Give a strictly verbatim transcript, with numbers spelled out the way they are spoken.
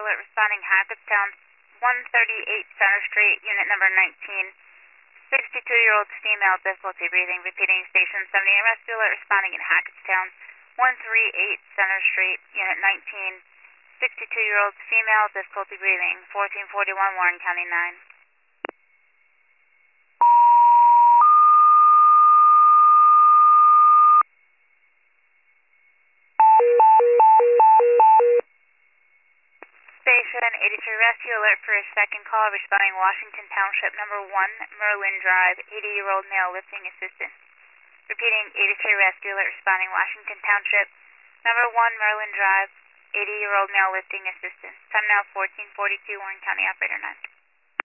Alert responding Hackettstown, one thirty-eight Center Street, unit number nineteen. sixty-two-year-old female, difficulty breathing. Repeating station seventy-eight Rescue Alert responding in Hackettstown, one thirty-eight Center Street, unit nineteen. sixty-two-year-old female, difficulty breathing. fourteen forty-one Warren County nine. Station eighty-three Rescue Alert for a second call responding Washington Township number one, Merlin Drive, eighty-year-old male lifting assistant. Repeating eighty-three Rescue Alert responding Washington Township number one, Merlin Drive, eighty-year-old male lifting assistant. Time now fourteen forty-two, Warren County Operator nine.